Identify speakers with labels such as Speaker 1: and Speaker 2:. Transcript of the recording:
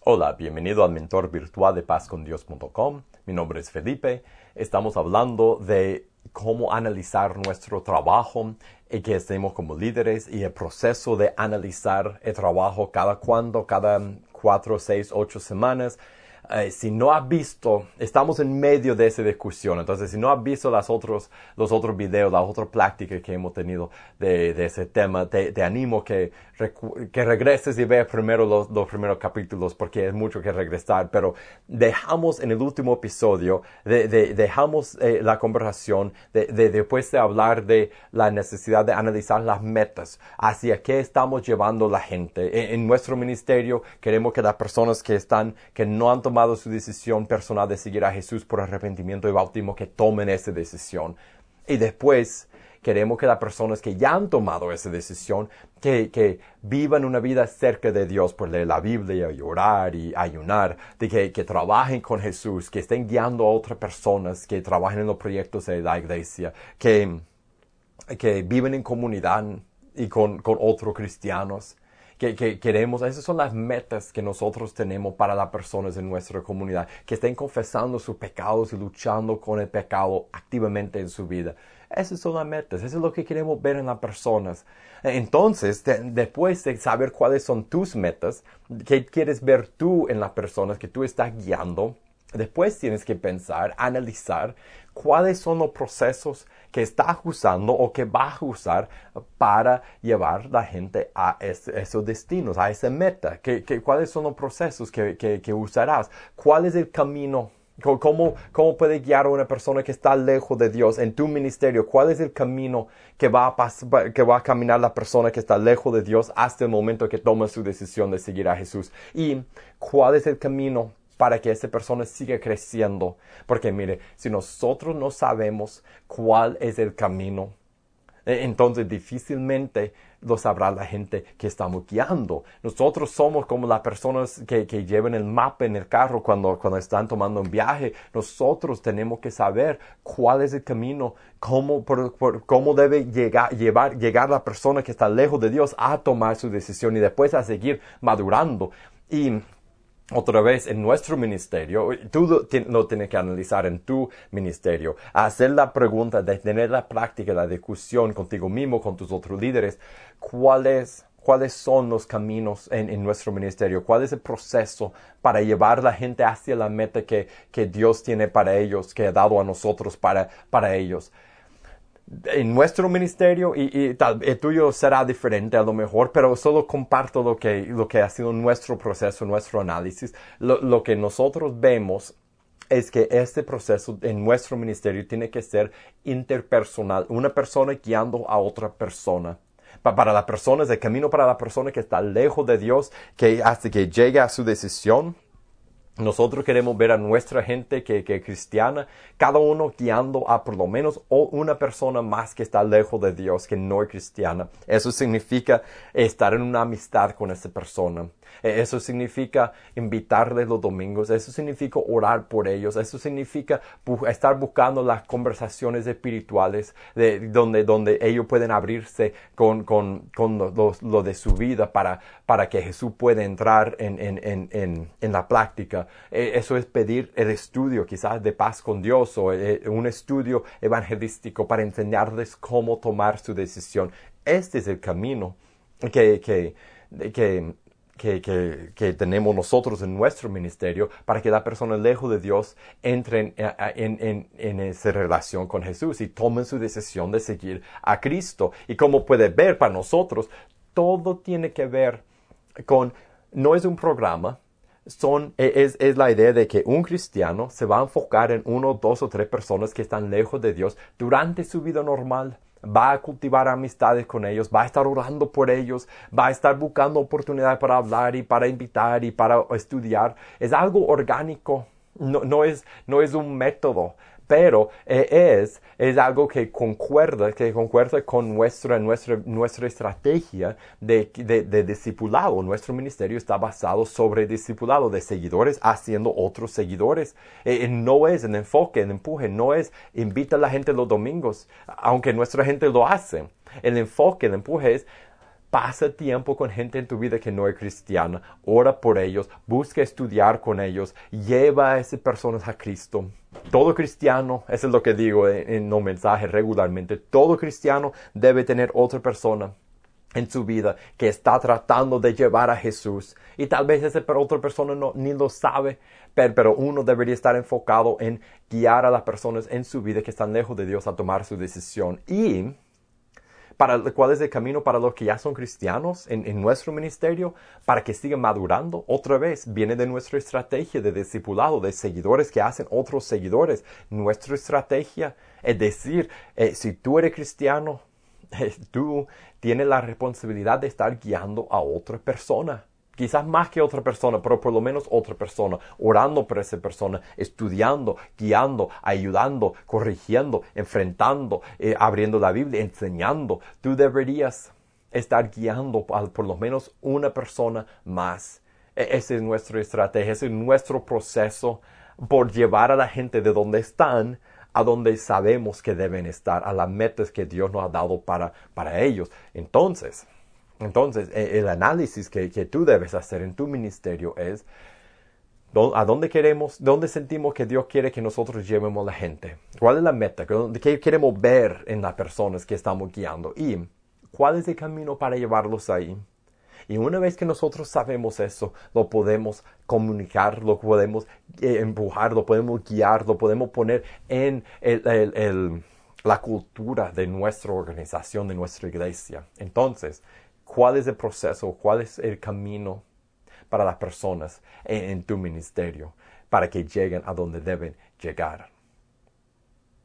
Speaker 1: Hola, bienvenido al mentor virtual de pazcondios.com. Mi nombre es Felipe. Estamos hablando de cómo analizar nuestro trabajo y que estemos como líderes y el proceso de analizar el trabajo cada 4, 6, 8 semanas. Si no has visto, estamos en medio de esa discusión, entonces si no has visto los otros videos, las otras prácticas que hemos tenido de ese tema, te animo que regreses y veas primero los primeros capítulos porque es mucho que regresar, pero dejamos en el último episodio, dejamos la conversación después de hablar de la necesidad de analizar las metas, hacia qué estamos llevando la gente. En nuestro ministerio queremos que las personas que no han tomado su decisión personal de seguir a Jesús por arrepentimiento y bautismo, que tomen esa decisión. Y después queremos que las personas que ya han tomado esa decisión, que vivan una vida cerca de Dios por leer la Biblia y orar y ayunar, de que trabajen con Jesús, que estén guiando a otras personas, que trabajen en los proyectos de la iglesia, que viven en comunidad y con otros cristianos. Que queremos, esas son las metas que nosotros tenemos para las personas en nuestra comunidad, que estén confesando sus pecados y luchando con el pecado activamente en su vida. Esas son las metas, eso es lo que queremos ver en las personas. Entonces, después de saber cuáles son tus metas, qué quieres ver tú en las personas que tú estás guiando, después tienes que pensar, analizar cuáles son los procesos que estás usando o que vas a usar para llevar la gente a esos destinos, a esa meta. ¿Cuáles son los procesos que usarás? ¿Cuál es el camino? ¿Cómo puede guiar a una persona que está lejos de Dios en tu ministerio? ¿Cuál es el camino que va a caminar la persona que está lejos de Dios hasta el momento que toma su decisión de seguir a Jesús? ¿Y cuál es el camino para que esa persona siga creciendo? Porque mire, si nosotros no sabemos cuál es el camino, entonces difícilmente lo sabrá la gente que estamos guiando. Nosotros somos como las personas que llevan el mapa en el carro cuando están tomando un viaje. Nosotros tenemos que saber cuál es el camino, cómo debe llegar la persona que está lejos de Dios a tomar su decisión y después a seguir madurando. Y otra vez, en nuestro ministerio, tú lo tienes que analizar en tu ministerio, hacer la pregunta, de tener la práctica, la discusión contigo mismo, con tus otros líderes, cuáles son los caminos en nuestro ministerio, cuál es el proceso para llevar a la gente hacia la meta que Dios tiene para ellos, que ha dado a nosotros para ellos. En nuestro ministerio, y tal, el tuyo será diferente a lo mejor, pero solo comparto lo que ha sido nuestro proceso, nuestro análisis. Lo que nosotros vemos es que este proceso en nuestro ministerio tiene que ser interpersonal, una persona guiando a otra persona. Para las personas, el camino para la persona que está lejos de Dios, que hasta que llegue a su decisión. Nosotros queremos ver a nuestra gente que es cristiana, cada uno guiando a por lo menos una persona más que está lejos de Dios, que no es cristiana. Eso significa estar en una amistad con esa persona. Eso significa invitarles los domingos. Eso significa orar por ellos. Eso significa estar buscando las conversaciones espirituales donde ellos pueden abrirse con lo de su vida para que Jesús pueda entrar en la práctica. Eso es pedir el estudio quizás de paz con Dios o un estudio evangelístico para enseñarles cómo tomar su decisión. Este es el camino que tenemos nosotros en nuestro ministerio para que la persona lejos de Dios entre en esa relación con Jesús y tomen su decisión de seguir a Cristo. Y como puede ver, para nosotros todo tiene que ver no es un programa, es la idea de que un cristiano se va a enfocar en 1, 2 o 3 personas que están lejos de Dios durante su vida normal. Va a cultivar amistades con ellos, va a estar orando por ellos, va a estar buscando oportunidades para hablar y para invitar y para estudiar. Es algo orgánico, no es un método, pero es algo que concuerda con nuestra estrategia de discipulado. Nuestro ministerio está basado sobre discipulado de seguidores haciendo otros seguidores. No es el enfoque, el empuje, no es invita a la gente los domingos, aunque nuestra gente lo hace. El enfoque, el empuje es Pasa tiempo con gente en tu vida que no es cristiana. Ora por ellos. Busca estudiar con ellos. Lleva a esas personas a Cristo. Todo cristiano, eso es lo que digo en los mensajes regularmente, todo cristiano debe tener otra persona en su vida que está tratando de llevar a Jesús. Y tal vez esa otra persona ni lo sabe, pero uno debería estar enfocado en guiar a las personas en su vida que están lejos de Dios a tomar su decisión. Y ¿cuál es el camino para los que ya son cristianos en nuestro ministerio? Para que sigan madurando. Otra vez, viene de nuestra estrategia de discipulado, de seguidores que hacen otros seguidores. Nuestra estrategia es decir, si tú eres cristiano, tú tienes la responsabilidad de estar guiando a otra persona. Quizás más que otra persona, pero por lo menos otra persona, orando por esa persona, estudiando, guiando, ayudando, corrigiendo, enfrentando, abriendo la Biblia, enseñando. Tú deberías estar guiando a por lo menos una persona más. Esa es nuestra estrategia, ese es nuestro proceso por llevar a la gente de donde están a donde sabemos que deben estar, a las metas que Dios nos ha dado para ellos. Entonces, el análisis que tú debes hacer en tu ministerio es a dónde sentimos que Dios quiere que nosotros llevemos a la gente. ¿Cuál es la meta? ¿Qué queremos ver en las personas que estamos guiando? ¿Y cuál es el camino para llevarlos ahí? Y una vez que nosotros sabemos eso, lo podemos comunicar, lo podemos empujar, lo podemos guiar, lo podemos poner en la cultura de nuestra organización, de nuestra iglesia. Entonces, ¿cuál es el proceso? ¿Cuál es el camino para las personas en tu ministerio para que lleguen a donde deben llegar?